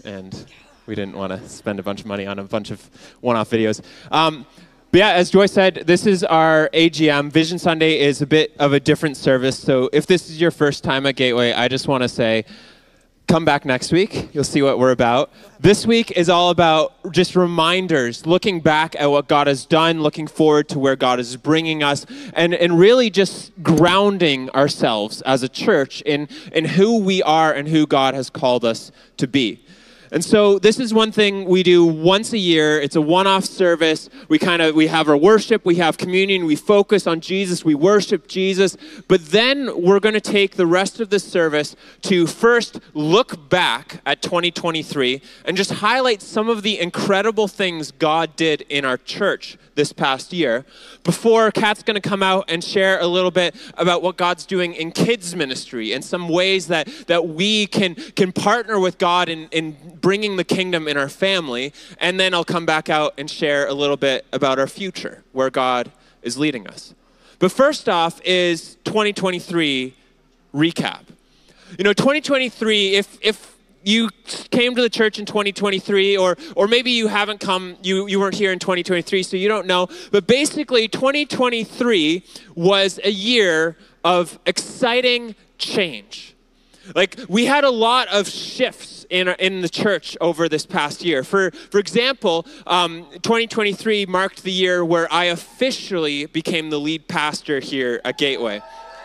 and we didn't want to spend a bunch of money on a bunch of one-off videos. But yeah, as Joy said, this is our AGM. Vision Sunday is a bit of a different service, so if this is your first time at Gateway, I just want to say, come back next week. You'll see what we're about. This week is all about just reminders, looking back at what God has done, looking forward to where God is bringing us, and really just grounding ourselves as a church in who we are and who God has called us to be. And so this is one thing we do once a year. It's a one-off service. We have our worship, we have communion, we focus on Jesus, we worship Jesus. But then we're going to take the rest of the service to first look back at 2023 and just highlight some of the incredible things God did in our church this past year, before Kat's going to come out and share a little bit about what God's doing in kids ministry and some ways that we can partner with God in bringing the kingdom in our family. And then I'll come back out and share a little bit about our future, where God is leading us. But first off is 2023 recap. You know, 2023, if you came to the church in 2023, or maybe you haven't come, you weren't here in 2023, so you don't know. But basically, 2023 was a year of exciting change. Like, we had a lot of shifts in the church over this past year. For example, 2023 marked the year where I officially became the lead pastor here at Gateway.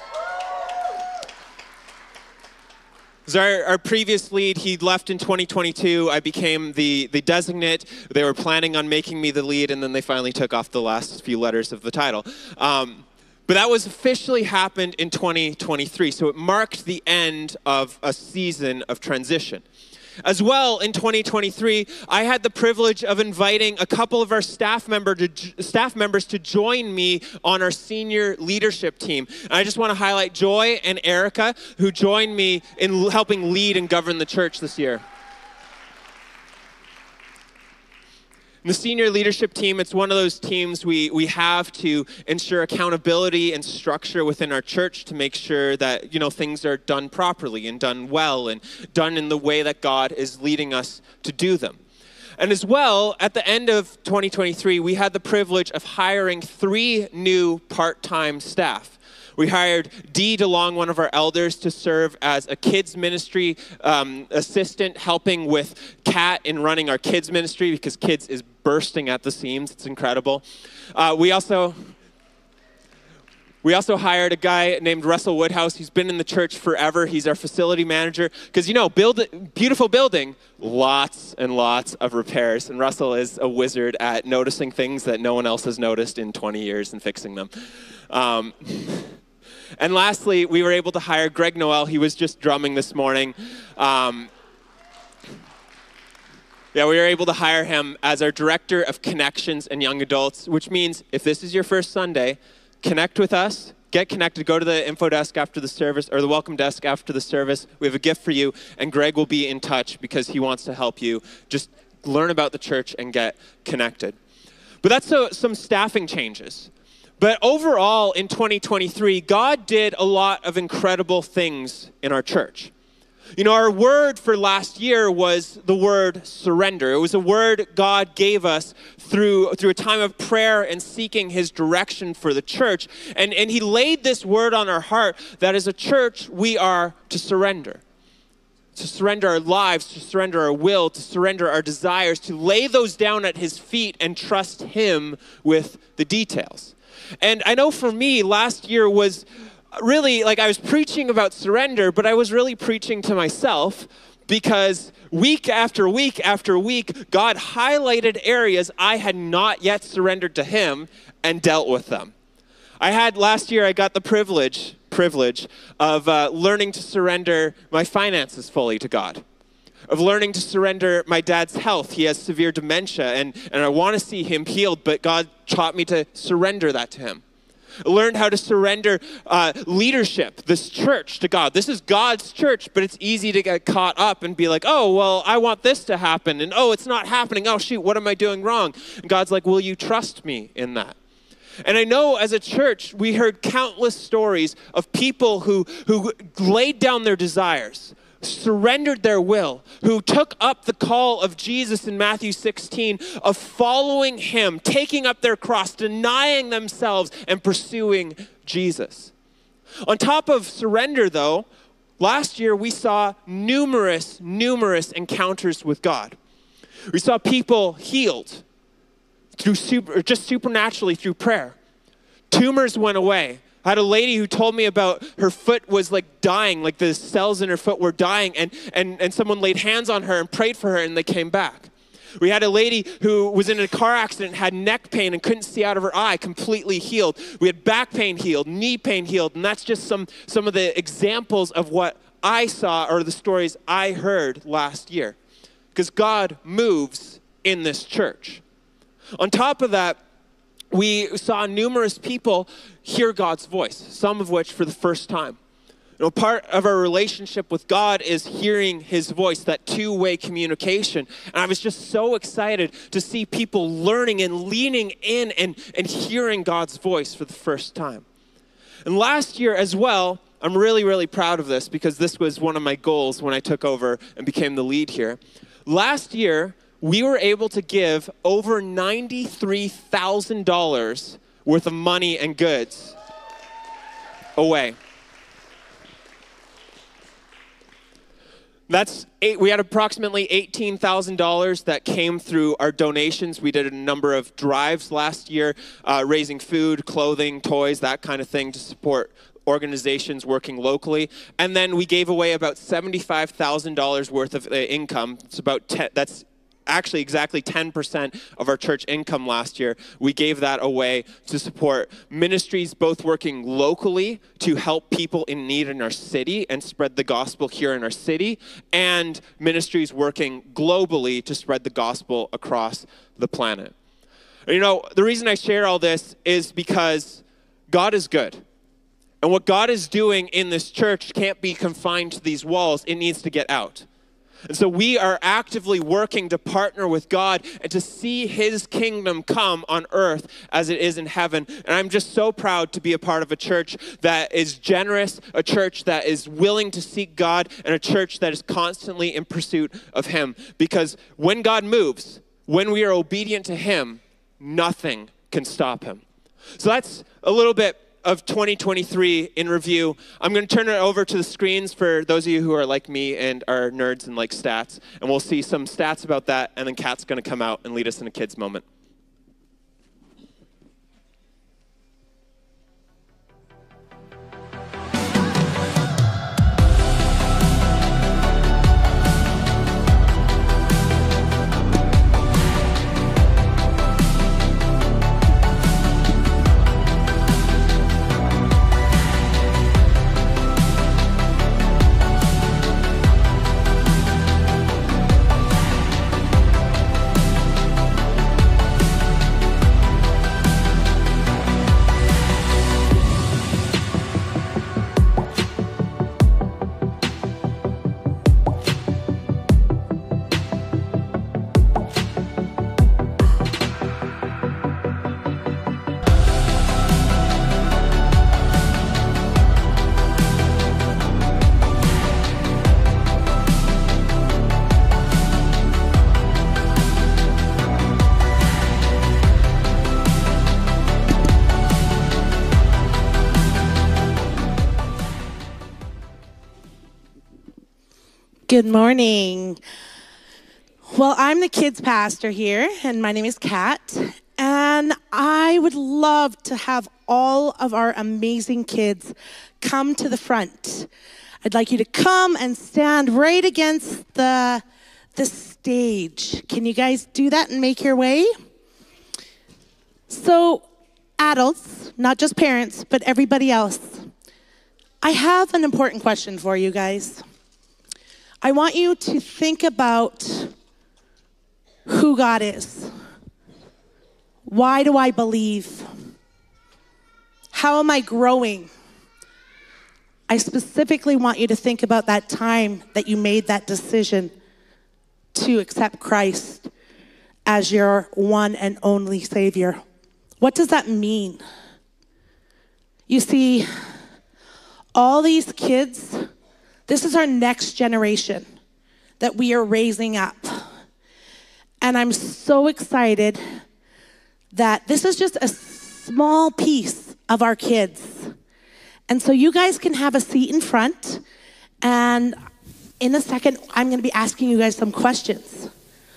Our previous lead, he left in 2022. I became the designate. They were planning on making me the lead, and then they finally took off the last few letters of the title. But that was officially happened in 2023, so it marked the end of a season of transition. As well, in 2023, I had the privilege of inviting a couple of our staff members to join me on our senior leadership team. And I just want to highlight Joy and Erica, who joined me in helping lead and govern the church this year. The senior leadership team, it's one of those teams we have to ensure accountability and structure within our church to make sure that, you know, things are done properly and done well and done in the way that God is leading us to do them. And as well, at the end of 2023, we had the privilege of hiring 3 new part-time staff. We hired Dee DeLong, one of our elders, to serve as a kids ministry assistant, helping with Kat in running our kids ministry, because kids is bursting at the seams. It's incredible. We also hired a guy named Russell Woodhouse. He's been in the church forever. He's our facility manager. Because, you know, beautiful building, lots and lots of repairs. And Russell is a wizard at noticing things that no one else has noticed in 20 years and fixing them. And lastly, we were able to hire Greg Noel. He was just drumming this morning. We were able to hire him as our Director of Connections and Young Adults, which means if this is your first Sunday, connect with us, get connected, go to the info desk after the service, or the welcome desk after the service. We have a gift for you, and Greg will be in touch because he wants to help you just learn about the church and get connected. But that's some staffing changes. But overall, in 2023, God did a lot of incredible things in our church. You know, our word for last year was the word surrender. It was a word God gave us through a time of prayer and seeking his direction for the church. And he laid this word on our heart that as a church, we are to surrender. To surrender our lives, to surrender our will, to surrender our desires, to lay those down at his feet and trust him with the details. And I know for me, last year was really, like, I was preaching about surrender, but I was really preaching to myself, because week after week after week, God highlighted areas I had not yet surrendered to him and dealt with them. Last year, I got the privilege of learning to surrender my finances fully to God. Of learning to surrender my dad's health. He has severe dementia, and I want to see him healed, but God taught me to surrender that to him. I learned how to surrender leadership, this church, to God. This is God's church, but it's easy to get caught up and be like, oh, well, I want this to happen, and oh, it's not happening. Oh, shoot, what am I doing wrong? And God's like, will you trust me in that? And I know as a church, we heard countless stories of people who laid down their desires, surrendered their will, who took up the call of Jesus in Matthew 16 of following him, taking up their cross, denying themselves, and pursuing Jesus. On top of surrender, though, last year we saw numerous encounters with God. We saw people healed through just supernaturally through prayer. Tumors went away. I had a lady who told me about her foot was like dying, like the cells in her foot were dying, and someone laid hands on her and prayed for her and they came back. We had a lady who was in a car accident, had neck pain and couldn't see out of her eye, completely healed. We had back pain healed, knee pain healed, and that's just some of the examples of what I saw or the stories I heard last year. Because God moves in this church. On top of that, we saw numerous people hear God's voice, some of which for the first time. You know, part of our relationship with God is hearing his voice, that two-way communication. And I was just so excited to see people learning and leaning in and hearing God's voice for the first time. And last year as well, I'm really proud of this because this was one of my goals when I took over and became the lead here. Last year, we were able to give over $93,000 worth of money and goods away. We had approximately $18,000 that came through our donations. We did a number of drives last year, raising food, clothing, toys, that kind of thing to support organizations working locally. And then we gave away about $75,000 worth of income. That's actually exactly 10% of our church income last year. We gave that away to support ministries both working locally to help people in need in our city and spread the gospel here in our city, and ministries working globally to spread the gospel across the planet. You know, the reason I share all this is because God is good. And what God is doing in this church can't be confined to these walls. It needs to get out. And so we are actively working to partner with God and to see his kingdom come on earth as it is in heaven. And I'm just so proud to be a part of a church that is generous, a church that is willing to seek God, and a church that is constantly in pursuit of him. Because when God moves, when we are obedient to him, nothing can stop him. So that's a little bit of 2023 in review. I'm going to turn it over to the screens for those of you who are like me and are nerds and like stats. And we'll see some stats about that. And then Kat's going to come out and lead us in a kids moment. Good morning. Well, I'm the kids pastor here, and my name is Kat, and I would love to have all of our amazing kids come to the front. I'd like you to come and stand right against the stage. Can you guys do that and make your way? So, adults, not just parents, but everybody else, I have an important question for you guys. I want you to think about who God is. Why do I believe? How am I growing? I specifically want you to think about that time that you made that decision to accept Christ as your one and only Savior. What does that mean? You see, all these kids This is our next generation that we are raising up. And I'm so excited that this is just a small piece of our kids. And so you guys can have a seat in front. And in a second, I'm going to be asking you guys some questions.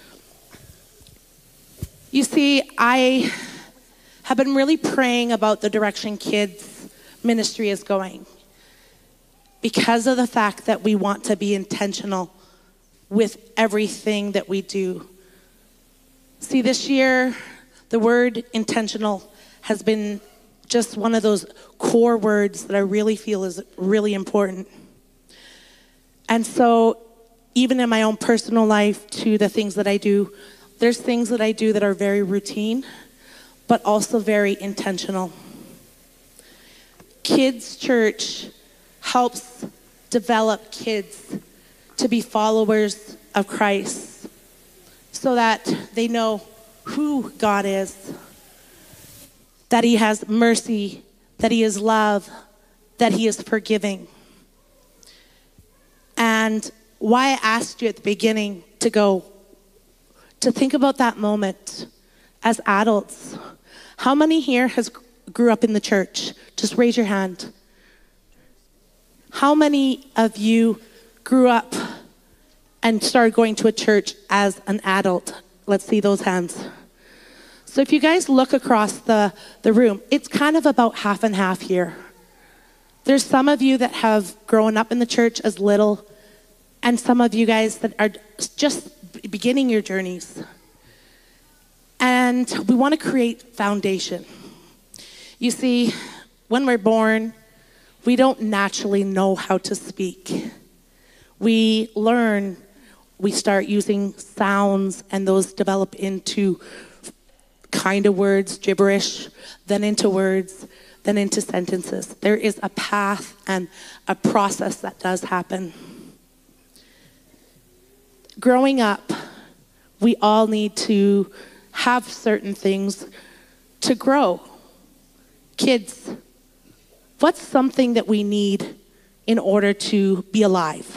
You see, I have been really praying about the direction kids ministry is going because of the fact that we want to be intentional with everything that we do. See, this year, the word intentional has been just one of those core words that I really feel is really important. And so, even in my own personal life, to the things that I do, there's things that I do that are very routine, but also very intentional. Kids Church helps develop kids to be followers of Christ so that they know who God is, that he has mercy, that he is love, that he is forgiving. And why I asked you at the beginning to think about that moment as adults. How many here grew up in the church? Just raise your hand. How many of you grew up and started going to a church as an adult? Let's see those hands. So if you guys look across the room, it's kind of about half and half here. There's some of you that have grown up in the church as little, and some of you guys that are just beginning your journeys. And we want to create foundation. You see, when we're born, we don't naturally know how to speak. We learn, we start using sounds, and those develop into kind of words, gibberish, then into words, then into sentences. There is a path and a process that does happen. Growing up, we all need to have certain things to grow. Kids, what's something that we need in order to be alive?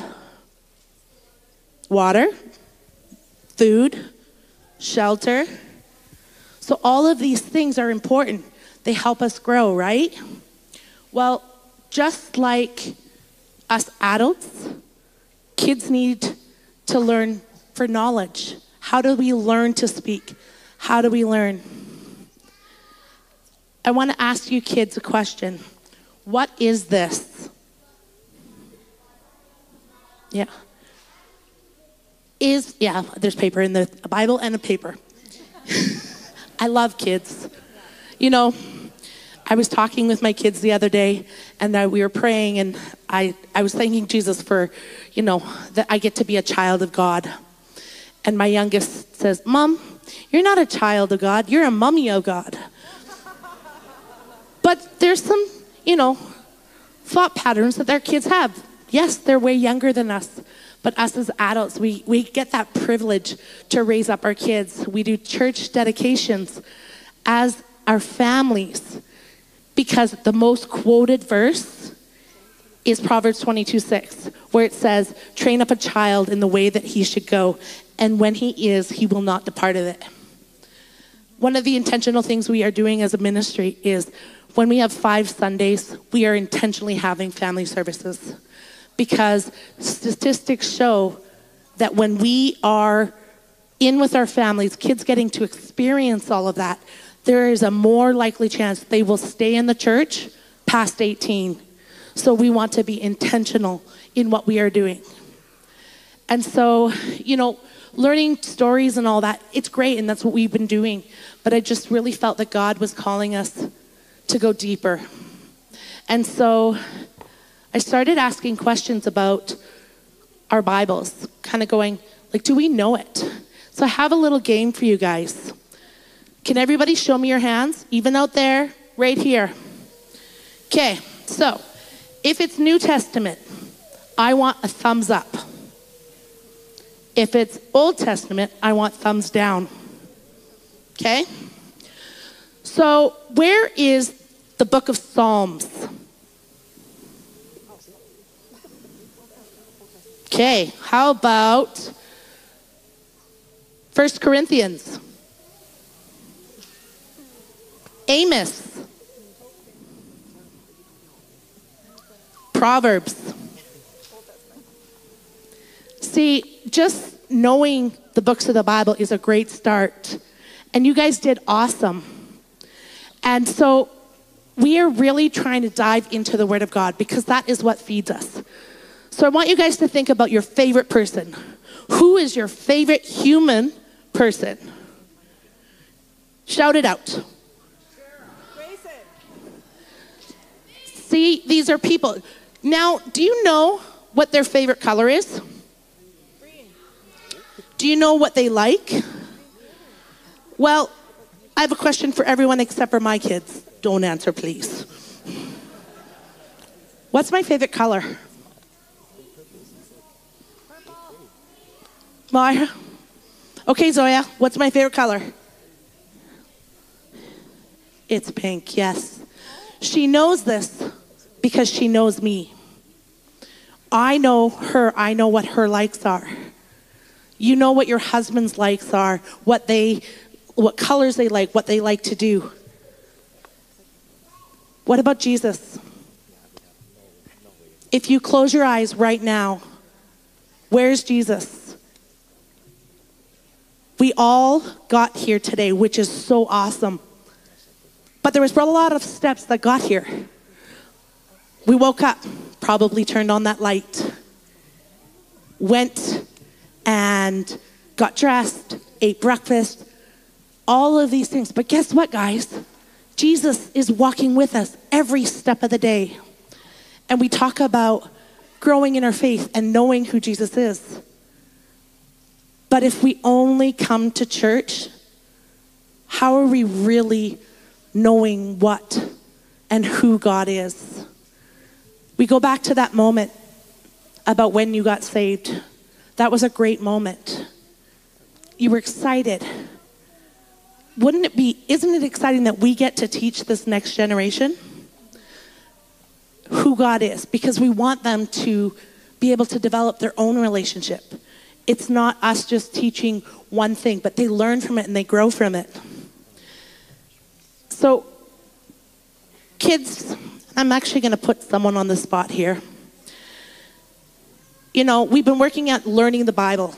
Water, food, shelter. So all of these things are important. They help us grow, right? Well, just like us adults, kids need to learn for knowledge. How do we learn to speak? How do we learn? I want to ask you kids a question. What is this? Yeah. There's paper in a Bible and a paper. I love kids. You know, I was talking with my kids the other day, and we were praying, and I was thanking Jesus for, that I get to be a child of God. And my youngest says, "Mom, you're not a child of God, you're a mummy of God." But there's some, thought patterns that their kids have. Yes, they're way younger than us. But us as adults, we get that privilege to raise up our kids. We do church dedications as our families because the most quoted verse is Proverbs 22:6, where it says, "Train up a child in the way that he should go, and when he is, he will not depart of it." One of the intentional things we are doing as a ministry is when we have 5 Sundays, we are intentionally having family services. Because statistics show that when we are in with our families, kids getting to experience all of that, there is a more likely chance they will stay in the church past 18. So we want to be intentional in what we are doing. And so, learning stories and all that, it's great, and that's what we've been doing. But I just really felt that God was calling us to go deeper. And so I started asking questions about our Bibles, kind of going, do we know it? So I have a little game for you guys. Can everybody show me your hands? Even out there, right here. Okay, so if it's New Testament, I want a thumbs up. If it's Old Testament, I want thumbs down. Okay? So where is the book of Psalms? Okay, how about 1 Corinthians? Amos. Proverbs. See, just knowing the books of the Bible is a great start. And you guys did awesome. And so we are really trying to dive into the Word of God because that is what feeds us. So I want you guys to think about your favorite person. Who is your favorite human person? Shout it out. See, these are people. Now, do you know what their favorite color is? Green. Do you know what they like? Well, I have a question for everyone except for my kids. Don't answer, please. What's my favorite color? Maya? Okay, Zoya, what's my favorite color? It's pink, yes. She knows this because she knows me. I know her, I know what her likes are. You know what your husband's likes are, what colors they like, what they like to do. What about Jesus? If you close your eyes right now, where's Jesus? We all got here today, which is so awesome. But there was a lot of steps that got here. We woke up, probably turned on that light, went and got dressed, ate breakfast, all of these things. But guess what, guys? Jesus is walking with us every step of the day. And we talk about growing in our faith and knowing who Jesus is. But if we only come to church, how are we really knowing what and who God is? We go back to that moment about when you got saved. That was a great moment. You were excited. Isn't it exciting that we get to teach this next generation who God is? Because we want them to be able to develop their own relationship. It's not us just teaching one thing, but they learn from it and they grow from it. So, kids, I'm actually going to put someone on the spot here. You know, we've been working at learning the Bible.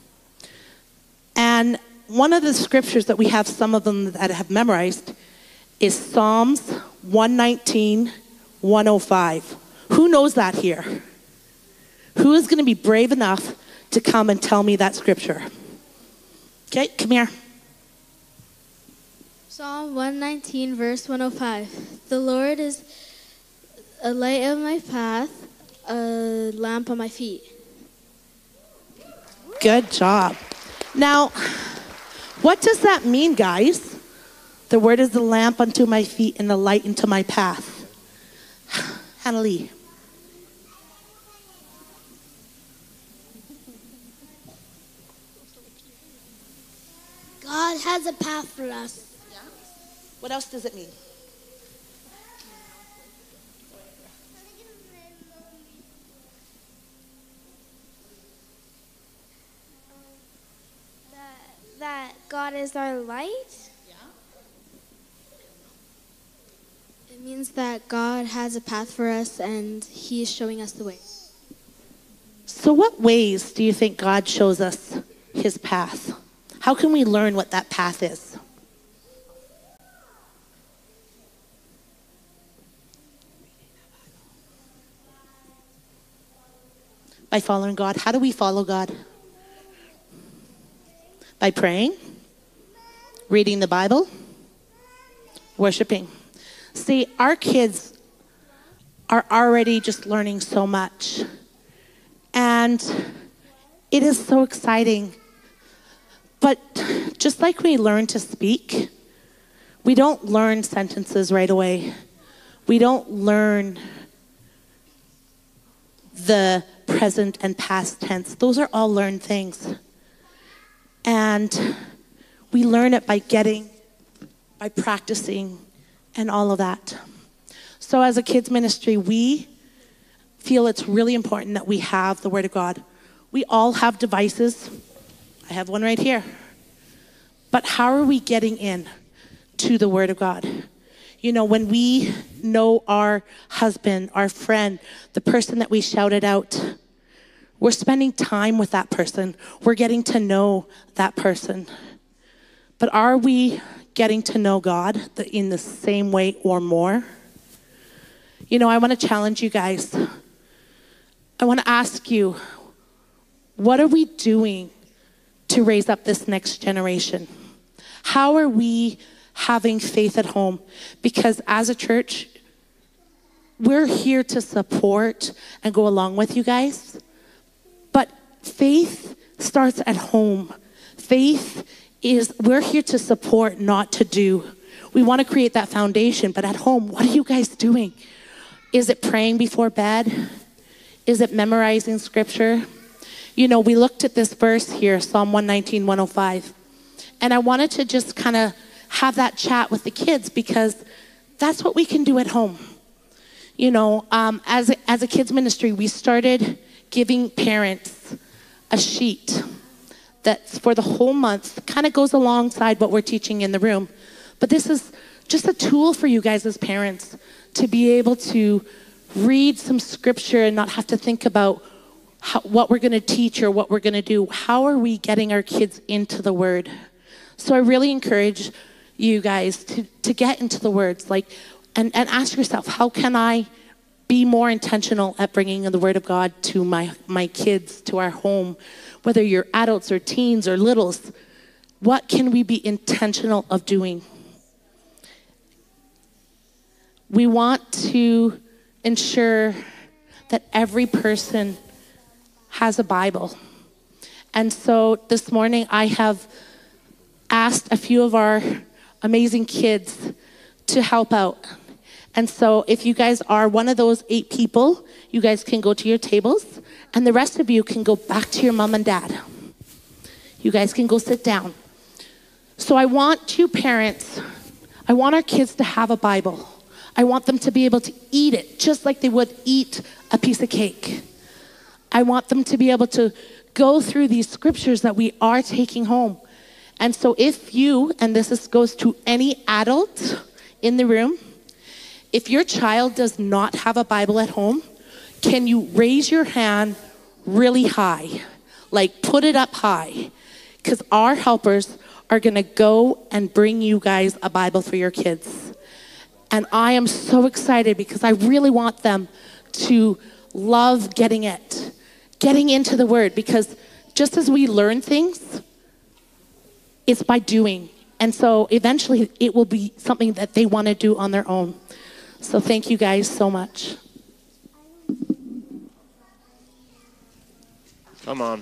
And one of the scriptures that we have, some of them that have memorized, is Psalms 119, 105. Who knows that here? Who is going to be brave enough to come and tell me that scripture? Okay, come here. Psalm 119, verse 105. The Lord is a light of my path, a lamp on my feet. Good job. Now, what does that mean, guys? The word is the lamp unto my feet and the light into my path. Hannah Lee. God has a path for us. Yeah. What else does it mean? That God is our light. Yeah. It means that God has a path for us and He is showing us the way. So what ways do you think God shows us His path? How can we learn what that path is? By following God. How do we follow God? By praying, reading the Bible, worshiping. See, our kids are already just learning so much. And it is so exciting. But just like we learn to speak, we don't learn sentences right away. We don't learn the present and past tense. Those are all learned things. And we learn it by practicing and all of that. So as a kids ministry, we feel it's really important that we have the Word of God We all have devices. I have one right here. But how are we getting in to the Word of God? You know, when we know our husband, our friend, the person that we shouted out, we're spending time with that person. We're getting to know that person. But are we getting to know God in the same way or more? You know, I want to challenge you guys. I want to ask you, what are we doing to raise up this next generation? How are we having faith at home? Because as a church, we're here to support and go along with you guys. But faith starts at home. Faith is, we're here to support, not to do. We want to create that foundation, but at home, what are you guys doing? Is it praying before bed? Is it memorizing scripture? You know, we looked at this verse here, Psalm 119, 105. And I wanted to just kind of have that chat with the kids because that's what we can do at home. You know, as a kids ministry, we started giving parents a sheet that's for the whole month, kind of goes alongside what we're teaching in the room. But this is just a tool for you guys as parents to be able to read some scripture and not have to think about what we're going to teach or what we're going to do. How are we getting our kids into the Word? So I really encourage you guys to get into the words, like, and ask yourself, how can I be more intentional at bringing the Word of God to my kids, to our home, whether you're adults or teens or littles? What can we be intentional of doing? We want to ensure that every person has a Bible. And so this morning I have asked a few of our amazing kids to help out. And so if you guys are one of those 8 people, you guys can go to your tables, and the rest of you can go back to your mom and dad. You guys can go sit down. So I want you parents, I want our kids to have a Bible. I want them to be able to eat it just like they would eat a piece of cake. I want them to be able to go through these scriptures that we are taking home. And so if you, and goes to any adult in the room, if your child does not have a Bible at home, can you raise your hand really high? Like put it up high. Because our helpers are going to go and bring you guys a Bible for your kids. And I am so excited because I really want them to love getting into the Word. Because just as we learn things, it's by doing. And so eventually it will be something that they want to do on their own. So thank you guys so much. Come on.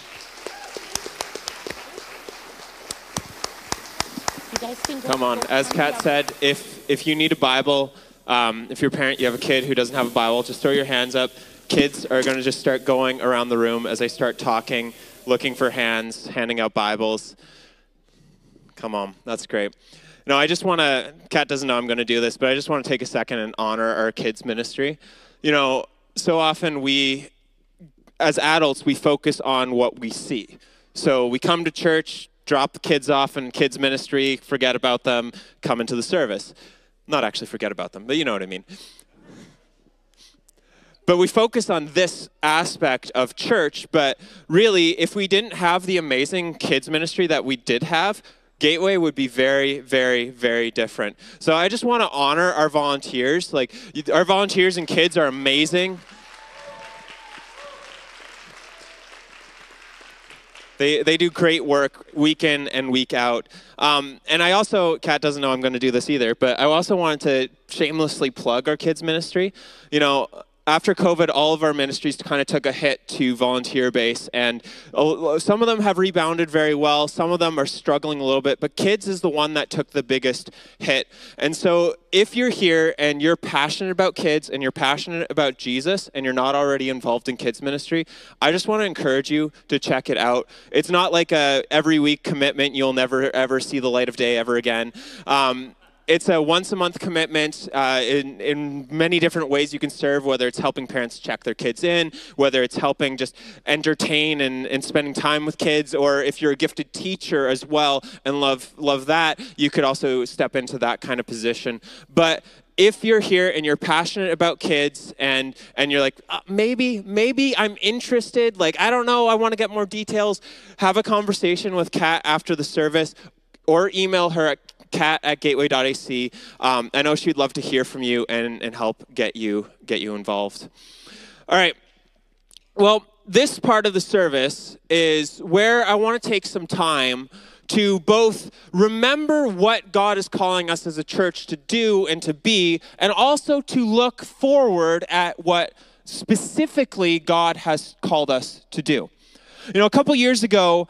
You guys can go. Come on. As Kat said, if you need a Bible, if you're a parent, you have a kid who doesn't have a Bible, just throw your hands up. Kids are going to just start going around the room as they start talking, looking for hands, handing out Bibles. Come on. That's great. No, I just want to, Kat doesn't know I'm going to do this, but I just want to take a second and honor our kids ministry. You know, so often we, as adults, we focus on what we see. So we come to church, drop the kids off in kids ministry, forget about them, come into the service. Not actually forget about them, but you know what I mean. But we focus on this aspect of church, but really, if we didn't have the amazing kids ministry that we did have, Gateway would be very, very, very different. So I just want to honor our volunteers. Like, our volunteers and kids are amazing. They do great work week in and week out. And I also, Kat doesn't know I'm going to do this either, but I also wanted to shamelessly plug our kids ministry. You know, after COVID, all of our ministries kind of took a hit to volunteer base, and some of them have rebounded very well. Some of them are struggling a little bit, but kids is the one that took the biggest hit. And so if you're here and you're passionate about kids and you're passionate about Jesus and you're not already involved in kids ministry, I just want to encourage you to check it out. It's not like a every week commitment. You'll never, ever see the light of day ever again. It's a once-a-month commitment. In many different ways you can serve, whether it's helping parents check their kids in, whether it's helping just entertain and spending time with kids, or if you're a gifted teacher as well and love that, you could also step into that kind of position. But if you're here and you're passionate about kids and you're like, maybe I'm interested, like, I don't know, I want to get more details, have a conversation with Kat after the service or email her at kat@gateway.ac. I know she'd love to hear from you and help get you involved. All right. Well, this part of the service is where I want to take some time to both remember what God is calling us as a church to do and to be, and also to look forward at what specifically God has called us to do. You know, a couple years ago,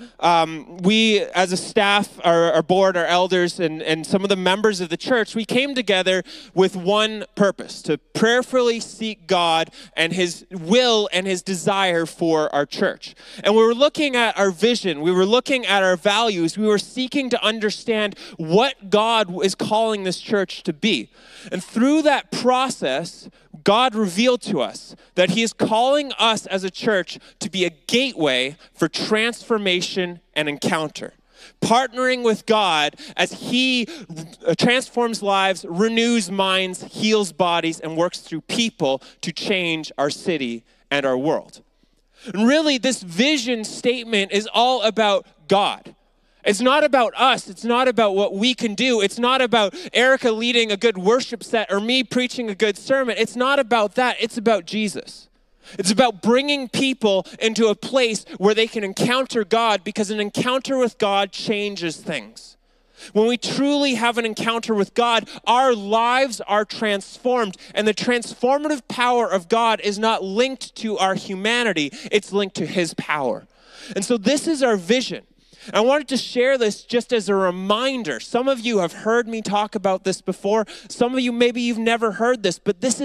we as a staff, our board, our elders, and some of the members of the church, we came together with one purpose: to prayerfully seek God and his will and his desire for our church. And we were looking at our vision. We were looking at our values. We were seeking to understand what God is calling this church to be. And through that process, God revealed to us that he is calling us as a church to be a gateway for transformation and encounter. Partnering with God as he transforms lives, renews minds, heals bodies, and works through people to change our city and our world. And really, this vision statement is all about God. It's not about us. It's not about what we can do. It's not about Erica leading a good worship set or me preaching a good sermon. It's not about that. It's about Jesus. It's about bringing people into a place where they can encounter God, because an encounter with God changes things. When we truly have an encounter with God, our lives are transformed, and the transformative power of God is not linked to our humanity. It's linked to his power. And so this is our vision. I wanted to share this just as a reminder. Some of you have heard me talk about this before. Some of you, maybe you've never heard this, but this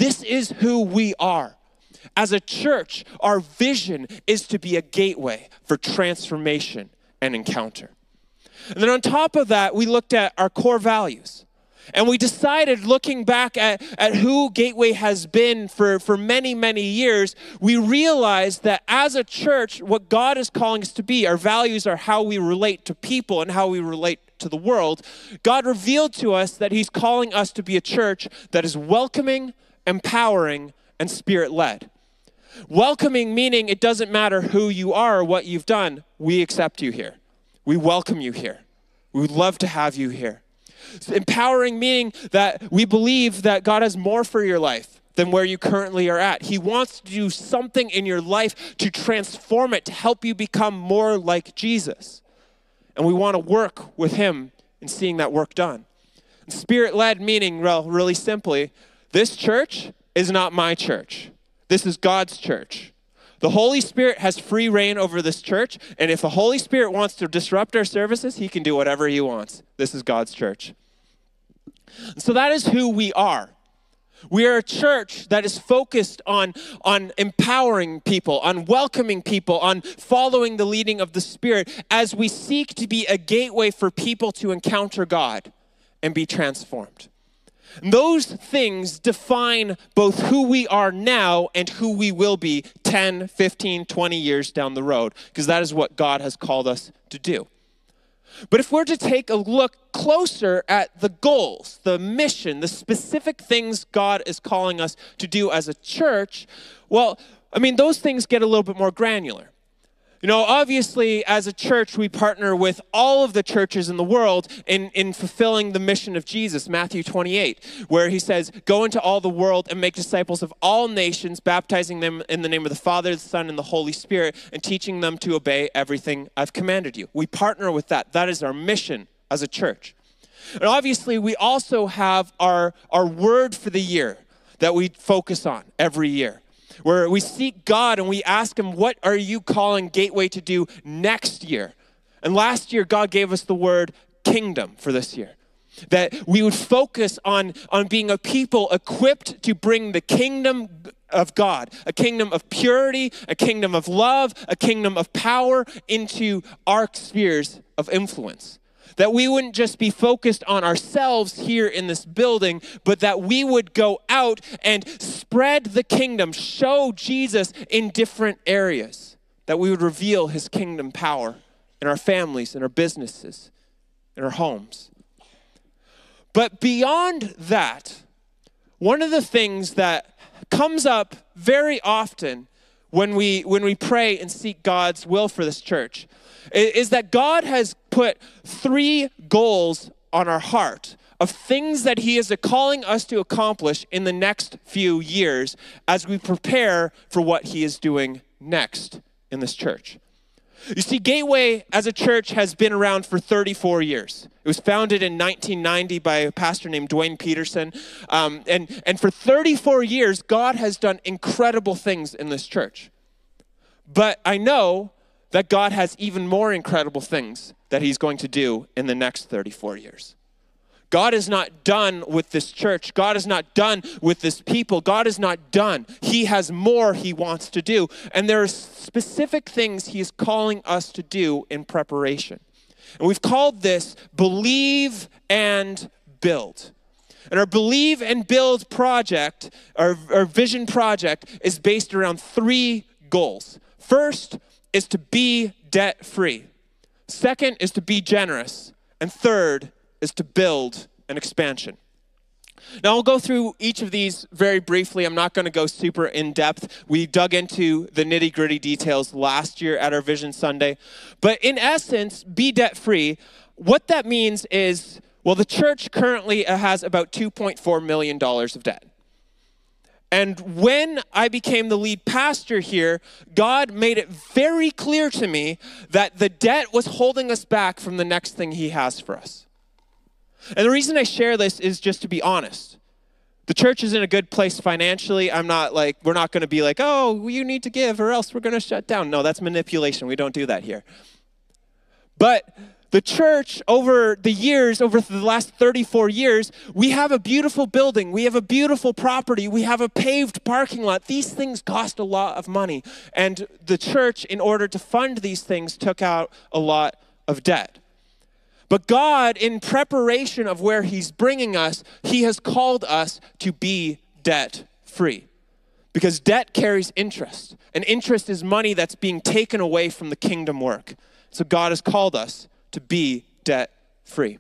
is who we are. As a church, our vision is to be a gateway for transformation and encounter. And then on top of that, we looked at our core values. And we decided, looking back at who Gateway has been for many, many years, we realized that as a church, what God is calling us to be, our values are how we relate to people and how we relate to the world. God revealed to us that he's calling us to be a church that is welcoming, empowering, and spirit-led. Welcoming meaning it doesn't matter who you are or what you've done, we accept you here. We welcome you here. We would love to have you here. Empowering meaning that we believe that God has more for your life than where you currently are at. He wants to do something in your life to transform it, to help you become more like Jesus. And we want to work with him in seeing that work done. And spirit-led meaning, well, really simply, this church is not my church. This is God's church. The Holy Spirit has free reign over this church, and if the Holy Spirit wants to disrupt our services, he can do whatever he wants. This is God's church. So that is who we are. We are a church that is focused on empowering people, on welcoming people, on following the leading of the Spirit as we seek to be a gateway for people to encounter God and be transformed. And those things define both who we are now and who we will be 10, 15, 20 years down the road, because that is what God has called us to do. But if we're to take a look closer at the goals, the mission, the specific things God is calling us to do as a church, well, I mean, those things get a little bit more granular. You know, obviously, as a church, we partner with all of the churches in the world in fulfilling the mission of Jesus, Matthew 28, where he says, go into all the world and make disciples of all nations, baptizing them in the name of the Father, the Son, and the Holy Spirit, and teaching them to obey everything I've commanded you. We partner with that. That is our mission as a church. And obviously, we also have our word for the year that we focus on every year, where we seek God and we ask him, what are you calling Gateway to do next year? And last year, God gave us the word kingdom for this year. That we would focus on being a people equipped to bring the kingdom of God, a kingdom of purity, a kingdom of love, a kingdom of power into our spheres of influence. That we wouldn't just be focused on ourselves here in this building, but that we would go out and spread the kingdom, show Jesus in different areas. That we would reveal his kingdom power in our families, in our businesses, in our homes. But beyond that, one of the things that comes up very often when we pray and seek God's will for this church is that God has put 3 goals on our heart of things that he is calling us to accomplish in the next few years as we prepare for what he is doing next in this church. You see, Gateway as a church has been around for 34 years. It was founded in 1990 by a pastor named Dwayne Peterson. And for 34 years, God has done incredible things in this church. But I know that God has even more incredible things that he's going to do in the next 34 years. God is not done with this church. God is not done with this people. God is not done. He has more he wants to do. And there are specific things he is calling us to do in preparation. And we've called this Believe and Build. And our Believe and Build project, our vision project, is based around 3 goals. First is to be debt-free. Second is to be generous. And third is to build an expansion. Now, I'll go through each of these very briefly. I'm not going to go super in depth. We dug into the nitty-gritty details last year at our Vision Sunday. But in essence, be debt-free. What that means is, well, the church currently has about $2.4 million of debt. And when I became the lead pastor here, God made it very clear to me that the debt was holding us back from the next thing he has for us. And the reason I share this is just to be honest. The church is in a good place financially. We're not going to be like, oh, you need to give or else we're going to shut down. No, that's manipulation. We don't do that here. But the church over the years, over the last 34 years, we have a beautiful building. We have a beautiful property. We have a paved parking lot. These things cost a lot of money. And the church, in order to fund these things, took out a lot of debt. But God, in preparation of where he's bringing us, he has called us to be debt-free. Because debt carries interest. And interest is money that's being taken away from the kingdom work. So God has called us to be debt-free.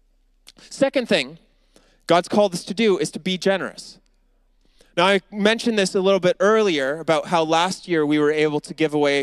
Second thing God's called us to do is to be generous. Now, I mentioned this a little bit earlier about how last year we were able to give away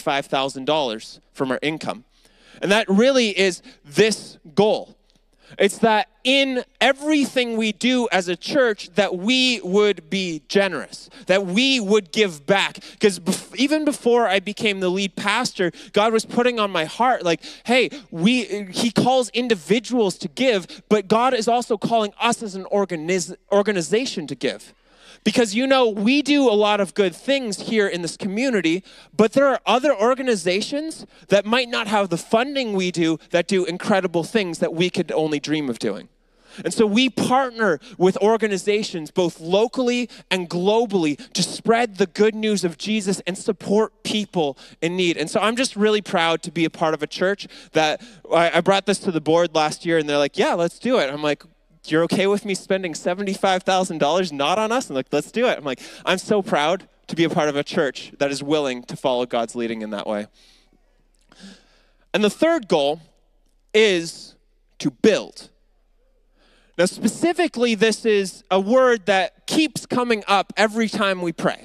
$75,000 from our income. And that really is this goal. It's that in everything we do as a church, that we would be generous, that we would give back. Because even before I became the lead pastor, God was putting on my heart, like, hey, he calls individuals to give, but God is also calling us as an organization to give. Because, we do a lot of good things here in this community, but there are other organizations that might not have the funding we do that do incredible things that we could only dream of doing. And so we partner with organizations both locally and globally to spread the good news of Jesus and support people in need. And so I'm just really proud to be a part of a church that I brought this to the board last year and they're like, yeah, let's do it. I'm like, you're okay with me spending $75,000 not on us? And like, let's do it. I'm like, I'm so proud to be a part of a church that is willing to follow God's leading in that way. And the third goal is to build. Now, specifically, this is a word that keeps coming up every time we pray.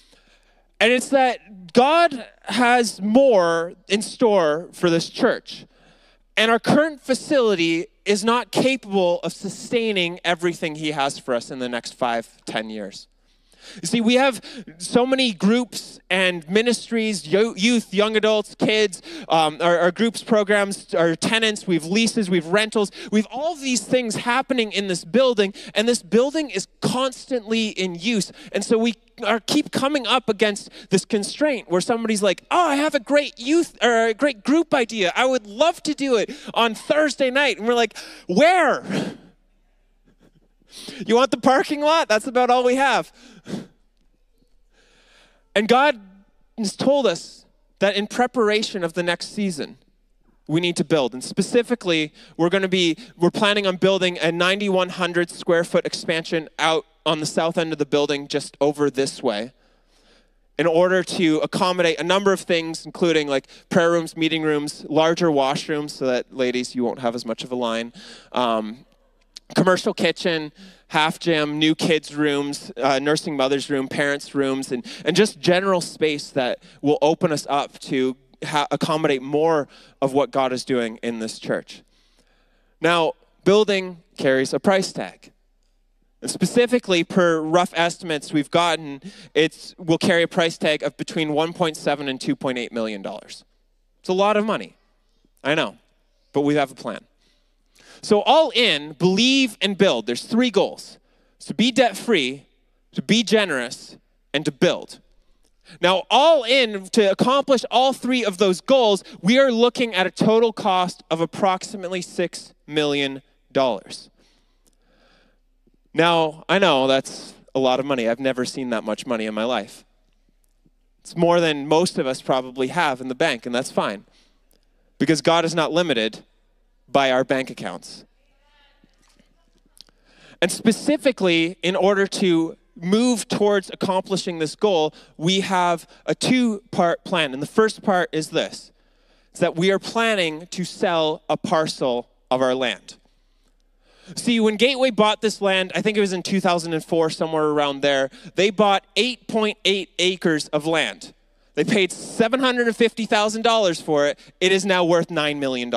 And it's that God has more in store for this church. And our current facility is not capable of sustaining everything he has for us in the next 5-10 years. You see, we have so many groups and ministries, youth, young adults, kids, our groups, programs, our tenants, we have leases, we have rentals. We have all of these things happening in this building, and this building is constantly in use. And so we keep coming up against this constraint where somebody's like, oh, I have a great youth or a great group idea. I would love to do it on Thursday night. And we're like, where? You want the parking lot? That's about all we have. And God has told us that in preparation of the next season, we need to build. And specifically, we're planning on building a 9,100 square foot expansion out on the south end of the building, just over this way, in order to accommodate a number of things, including like prayer rooms, meeting rooms, larger washrooms, so that ladies, you won't have as much of a line, commercial kitchen, half gym, new kids rooms, nursing mother's room, parents' rooms, and just general space that will open us up to accommodate more of what God is doing in this church. Now, building carries a price tag. And specifically, per rough estimates we've gotten, will carry a price tag of between $1.7 and $2.8 million. It's a lot of money. I know, but we have a plan. So all in, believe and build. There's 3 goals. It's to be debt-free, to be generous, and to build. Now, all in, to accomplish all 3 of those goals, we are looking at a total cost of approximately $6 million. Now, I know that's a lot of money. I've never seen that much money in my life. It's more than most of us probably have in the bank, and that's fine. Because God is not limited by our bank accounts. And specifically, in order to move towards accomplishing this goal, we have a 2-part plan. And the first part is this. It's that we are planning to sell a parcel of our land. See, when Gateway bought this land, I think it was in 2004, somewhere around there, they bought 8.8 acres of land. They paid $750,000 for it. It is now worth $9 million.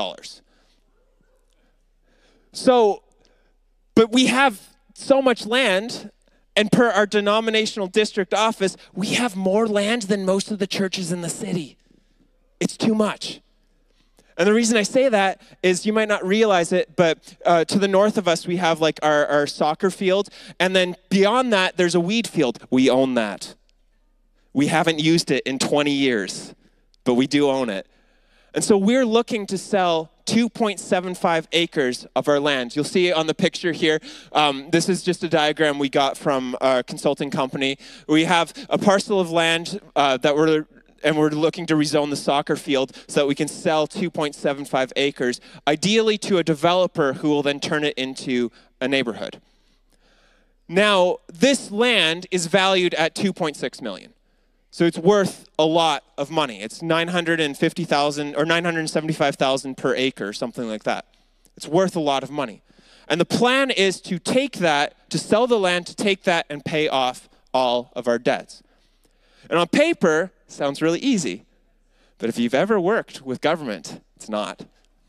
So, but we have so much land, and per our denominational district office, we have more land than most of the churches in the city. It's too much. And the reason I say that is you might not realize it, but to the north of us, we have like our soccer field. And then beyond that, there's a weed field. We own that. We haven't used it in 20 years, but we do own it. And so we're looking to sell 2.75 acres of our land. You'll see on the picture here, this is just a diagram we got from our consulting company. We have a parcel of land we're looking to rezone the soccer field so that we can sell 2.75 acres, ideally to a developer who will then turn it into a neighborhood. Now, this land is valued at $2.6 million. So it's worth a lot of money. It's $950,000 or $975,000 per acre, something like that. It's worth a lot of money. And the plan is to take that, to sell the land, to take that and pay off all of our debts. And on paper, sounds really easy. But if you've ever worked with government, it's not.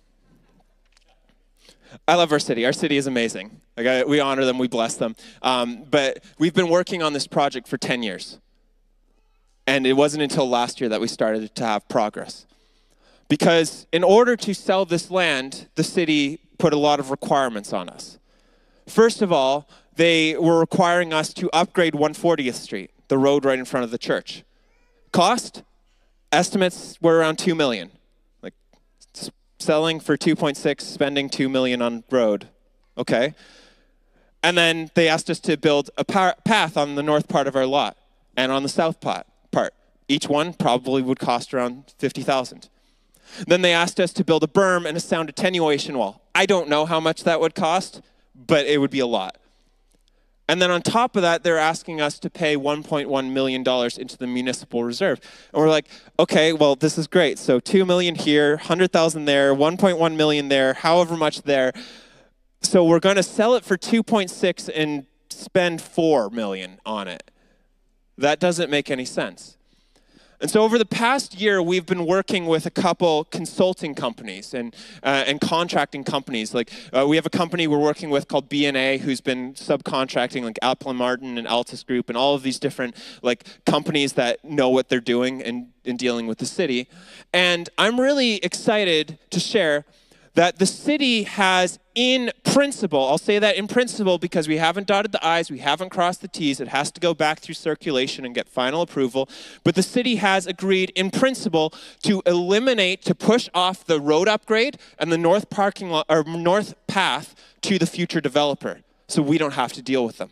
I love our city. Our city is amazing. We honor them, we bless them. But we've been working on this project for 10 years. And it wasn't until last year that we started to have progress. Because in order to sell this land, the city put a lot of requirements on us. First of all, they were requiring us to upgrade 140th Street, the road right in front of the church. Cost? Estimates were around $2 million. Like selling for 2.6, spending $2 million on road. Okay. And then they asked us to build a path on the north part of our lot and on the south part. Each one probably would cost around $50,000. Then they asked us to build a berm and a sound attenuation wall. I don't know how much that would cost, but it would be a lot. And then on top of that, they're asking us to pay $1.1 million into the municipal reserve. And we're like, okay, well, this is great. So $2 million here, $100,000 there, $1.1 million there, however much there. So we're going to sell it for 2.6 and spend $4 million on it. That doesn't make any sense. And so over the past year, we've been working with a couple consulting companies and contracting companies. Like we have a company we're working with called B&A, who's been subcontracting like Apple and Martin and Altus Group and all of these different like companies that know what they're doing in dealing with the city. And I'm really excited to share that the city has, in principle, I'll say that in principle because we haven't dotted the I's, we haven't crossed the T's, it has to go back through circulation and get final approval, but the city has agreed in principle to push off the road upgrade and the north parking lot or north path to the future developer, so we don't have to deal with them.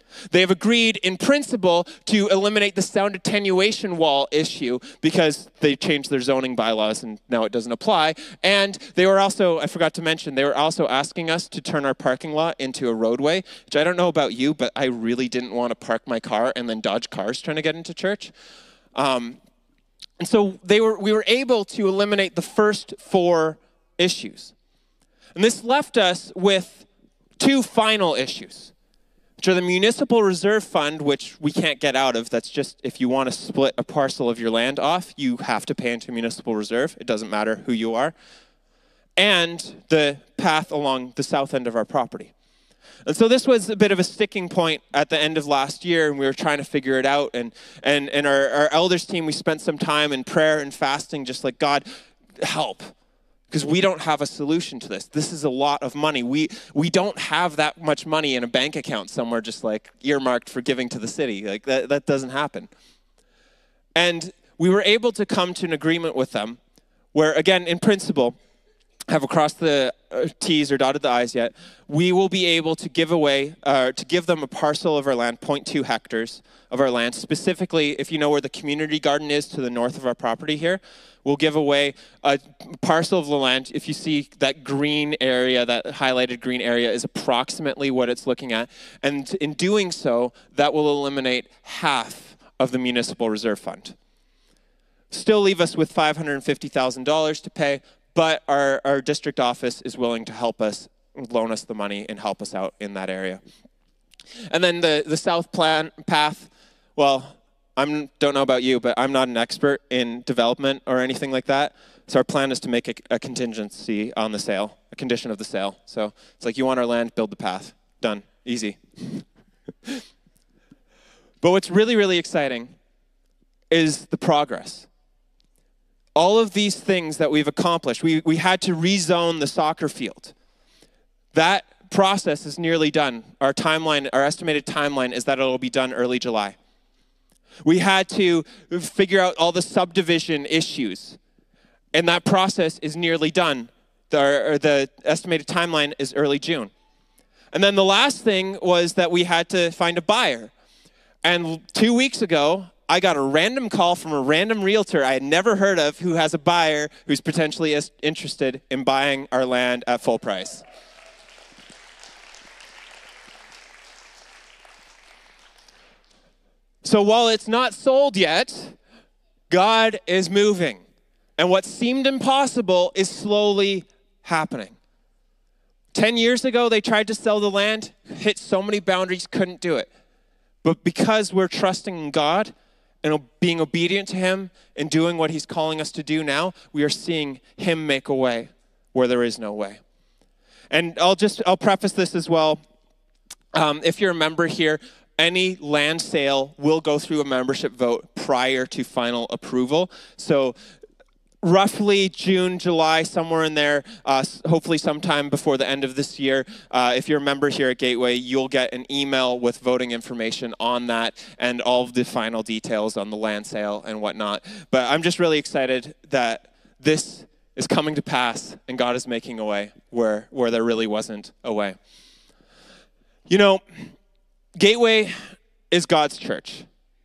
They have agreed in principle to eliminate the sound attenuation wall issue because they changed their zoning bylaws and now it doesn't apply. And they were also, I forgot to mention, they were also asking us to turn our parking lot into a roadway, which I don't know about you, but I really didn't want to park my car and then dodge cars trying to get into church. And so we were able to eliminate the first 4 issues. And this left us with 2 final issues, which are the Municipal Reserve Fund, which we can't get out of. That's just if you want to split a parcel of your land off, you have to pay into municipal reserve. It doesn't matter who you are. And the path along the south end of our property. And so this was a bit of a sticking point at the end of last year, and we were trying to figure it out. And our elders team, we spent some time in prayer and fasting, just like, God, help. Because we don't have a solution to this. This is a lot of money. We don't have that much money in a bank account somewhere just like earmarked for giving to the city. Like that doesn't happen. And we were able to come to an agreement with them where, again, in principle, have crossed the T's or dotted the I's yet, we will be able to give them a parcel of our land, 0.2 hectares of our land. Specifically, if you know where the community garden is to the north of our property here, we'll give away a parcel of the land. If you see that green area, that highlighted green area is approximately what it's looking at. And in doing so, that will eliminate half of the Municipal Reserve Fund. Still leave us with $550,000 to pay, but our district office is willing to help us, loan us the money and help us out in that area. And then the south path, well, I don't know about you, but I'm not an expert in development or anything like that. So our plan is to make a contingency on the sale, a condition of the sale. So it's like, you want our land, build the path. Done. Easy. But what's really, really exciting is the progress. All of these things that we've accomplished, we had to rezone the soccer field. That process is nearly done. Our estimated timeline is that it'll be done early July. We had to figure out all the subdivision issues, and that process is nearly done. The estimated timeline is early June. And then the last thing was that we had to find a buyer. And 2 weeks ago, I got a random call from a random realtor I had never heard of who has a buyer who's potentially interested in buying our land at full price. So while it's not sold yet, God is moving. And what seemed impossible is slowly happening. 10 years ago, they tried to sell the land, hit so many boundaries, couldn't do it. But because we're trusting in God and being obedient to him and doing what he's calling us to do now, we are seeing him make a way where there is no way. And I'll preface this as well. If you're a member here, any land sale will go through a membership vote prior to final approval. So roughly June, July, somewhere in there, hopefully sometime before the end of this year, if you're a member here at Gateway, you'll get an email with voting information on that and all of the final details on the land sale and whatnot. But I'm just really excited that this is coming to pass and God is making a way where there really wasn't a way. You know, Gateway is God's church.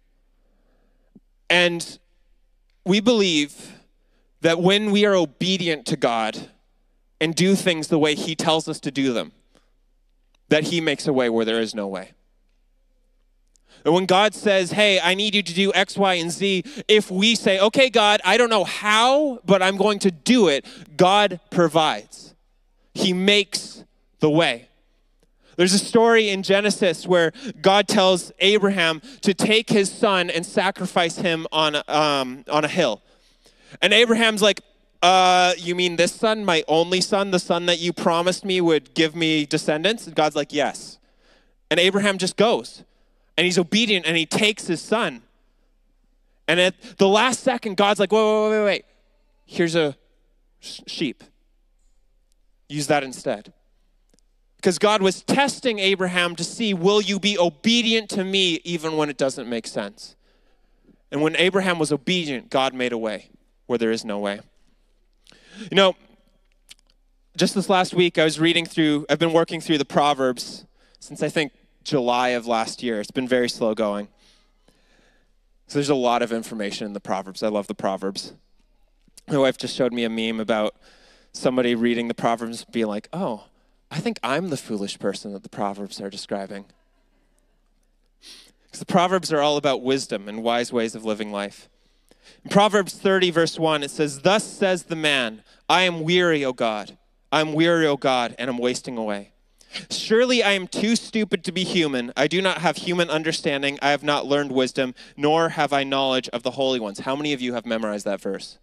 And we believe that when we are obedient to God and do things the way he tells us to do them, that he makes a way where there is no way. And when God says, hey, I need you to do X, Y, and Z, if we say, okay, God, I don't know how, but I'm going to do it, God provides. He makes the way. There's a story in Genesis where God tells Abraham to take his son and sacrifice him on a hill. And Abraham's like, you mean this son, my only son, the son that you promised me would give me descendants? And God's like, yes. And Abraham just goes. And he's obedient and he takes his son. And at the last second, God's like, wait. Here's a sheep. Use that instead. Because God was testing Abraham to see, will you be obedient to me even when it doesn't make sense? And when Abraham was obedient, God made a way where there is no way. You know, just this last week, I've been working through the Proverbs since I think July of last year. It's been very slow going. So there's a lot of information in the Proverbs. I love the Proverbs. My wife just showed me a meme about somebody reading the Proverbs and being like, oh, I think I'm the foolish person that the Proverbs are describing. Because the Proverbs are all about wisdom and wise ways of living life. In Proverbs 30, verse 1, it says, thus says the man, I am weary, O God. I am weary, O God, and I'm wasting away. Surely I am too stupid to be human. I do not have human understanding. I have not learned wisdom, nor have I knowledge of the holy ones. How many of you have memorized that verse?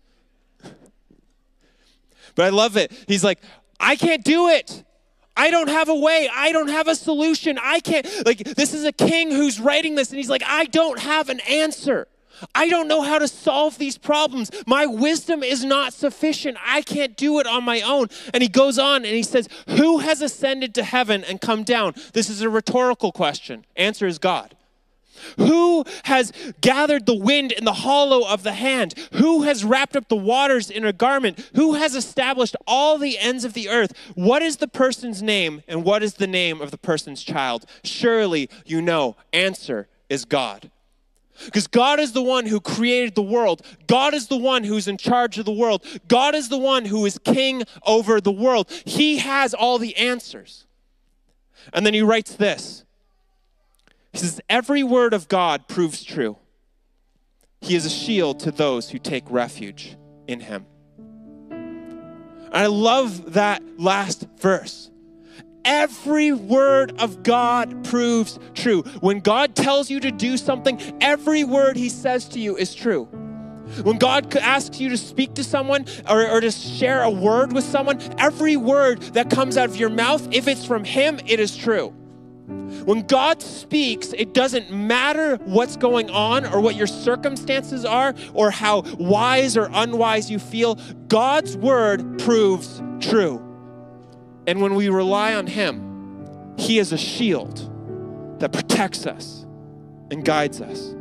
But I love it. He's like, I can't do it. I don't have a way. I don't have a solution. I can't. Like, this is a king who's writing this, and he's like, I don't have an answer. I don't know how to solve these problems. My wisdom is not sufficient. I can't do it on my own. And he goes on and he says, who has ascended to heaven and come down? This is a rhetorical question. Answer is God. Who has gathered the wind in the hollow of the hand? Who has wrapped up the waters in a garment? Who has established all the ends of the earth? What is the person's name and what is the name of the person's child? Surely you know. Answer is God. Because God is the one who created the world. God is the one who's in charge of the world. God is the one who is king over the world. He has all the answers. And then he writes this. He says, every word of God proves true. He is a shield to those who take refuge in him. And I love that last verse. Every word of God proves true. When God tells you to do something, every word he says to you is true. When God asks you to speak to someone or to share a word with someone, every word that comes out of your mouth, if it's from him, it is true. When God speaks, it doesn't matter what's going on or what your circumstances are or how wise or unwise you feel. God's word proves true. And when we rely on him, he is a shield that protects us and guides us.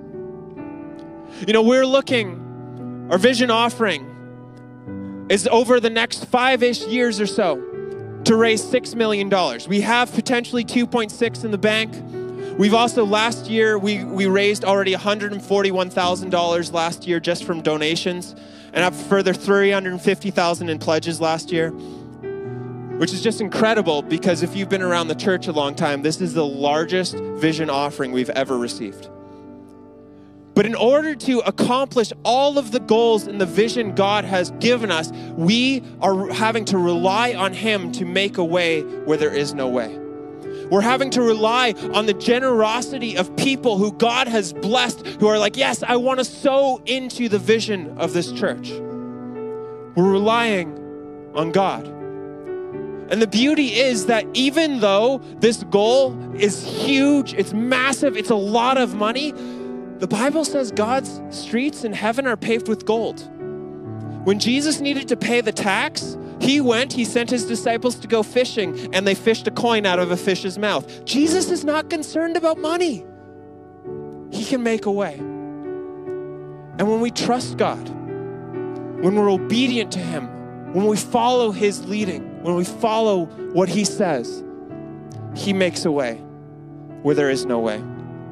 You know, we're looking, our vision offering is over the next 5-ish years or so to raise $6 million. We have potentially 2.6 in the bank. We've also, last year, we raised already $141,000 last year just from donations, and have further $350,000 in pledges last year, which is just incredible because if you've been around the church a long time, this is the largest vision offering we've ever received. But in order to accomplish all of the goals and the vision God has given us, we are having to rely on him to make a way where there is no way. We're having to rely on the generosity of people who God has blessed, who are like, yes, I want to sow into the vision of this church. We're relying on God. And the beauty is that even though this goal is huge, it's massive, it's a lot of money, the Bible says God's streets in heaven are paved with gold. When Jesus needed to pay the tax, he sent his disciples to go fishing, and they fished a coin out of a fish's mouth. Jesus is not concerned about money. He can make a way. And when we trust God, when we're obedient to him, when we follow his leading, when we follow what he says, he makes a way where there is no way.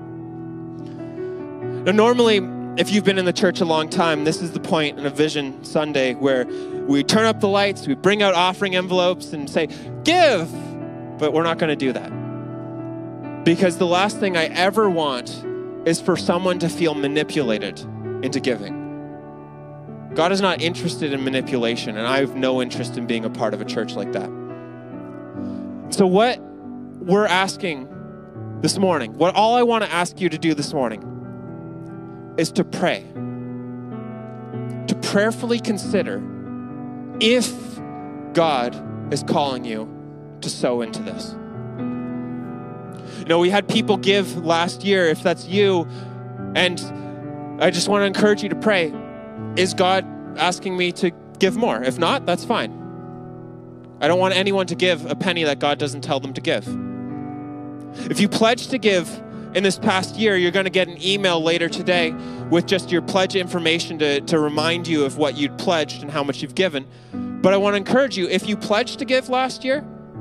Now, normally, if you've been in the church a long time, this is the point in a Vision Sunday where we turn up the lights, we bring out offering envelopes and say, give, but we're not going to do that. Because the last thing I ever want is for someone to feel manipulated into giving. God is not interested in manipulation, and I have no interest in being a part of a church like that. So what we're asking this morning, what all I want to ask you to do this morning is to pray. To prayerfully consider if God is calling you to sow into this. You know, we had people give last year, if that's you, and I just want to encourage you to pray. Is God asking me to give more? If not, that's fine. I don't want anyone to give a penny that God doesn't tell them to give. If you pledge to give in this past year, you're going to get an email later today with just your pledge information to remind you of what you'd pledged and how much you've given. But I want to encourage you, if you pledged to give last year,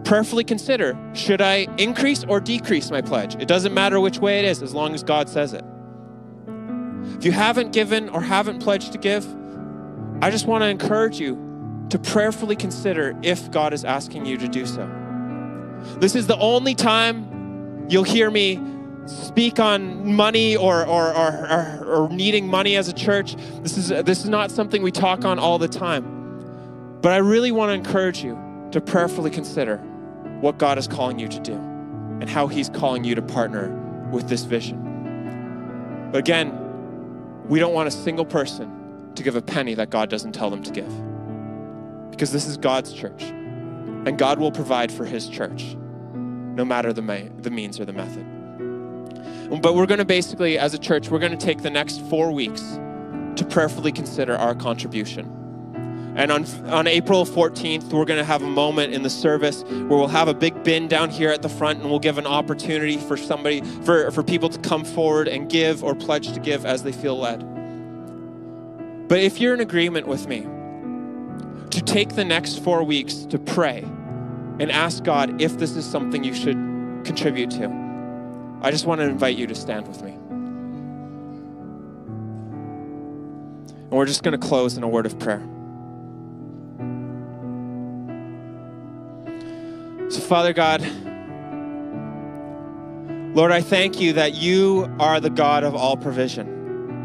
prayerfully consider, should I increase or decrease my pledge? It doesn't matter which way it is, as long as God says it. If you haven't given or haven't pledged to give, I just want to encourage you to prayerfully consider if God is asking you to do so. This is the only time you'll hear me speak on money or needing money as a church. This is not something we talk on all the time. But I really want to encourage you to prayerfully consider what God is calling you to do and how he's calling you to partner with this vision. But again, we don't want a single person to give a penny that God doesn't tell them to give. Because this is God's church. And God will provide for his church, no matter the means or the method. But we're going to basically, as a church, we're going to take the next 4 weeks to prayerfully consider our contribution. And on April 14th, we're going to have a moment in the service where we'll have a big bin down here at the front, and we'll give an opportunity for for people to come forward and give or pledge to give as they feel led. But if you're in agreement with me to take the next 4 weeks to pray and ask God if this is something you should contribute to, I just want to invite you to stand with me. And we're just going to close in a word of prayer. So Father God, Lord, I thank you that you are the God of all provision.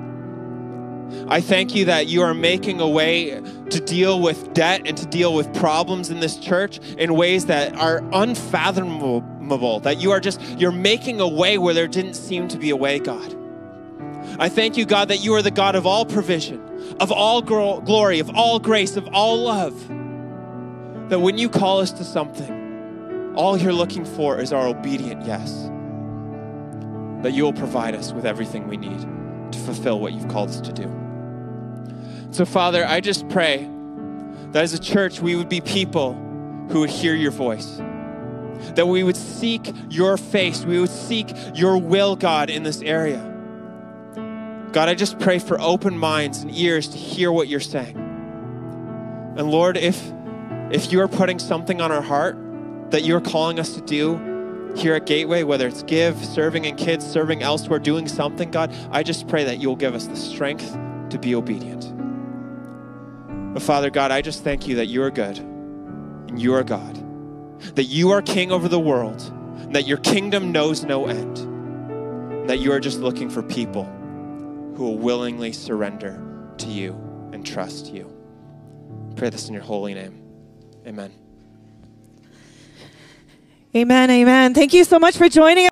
I thank you that you are making a way to deal with debt and to deal with problems in this church in ways that are unfathomable, that you're making a way where there didn't seem to be a way, God. I thank you, God, that you are the God of all provision, of all glory, of all grace, of all love. That when you call us to something, all you're looking for is our obedient yes. That you will provide us with everything we need to fulfill what you've called us to do. So Father, I just pray that as a church, we would be people who would hear your voice. That we would seek your face. We would seek your will, God, in this area. God, I just pray for open minds and ears to hear what you're saying. And Lord, if you're putting something on our heart that you're calling us to do here at Gateway, whether it's give, serving in kids, serving elsewhere, doing something, God, I just pray that you'll give us the strength to be obedient. But Father God, I just thank you that you are good and you are God, that you are king over the world, and that your kingdom knows no end, and that you are just looking for people who will willingly surrender to you and trust you. I pray this in your holy name. Amen. Amen, amen. Thank you so much for joining us.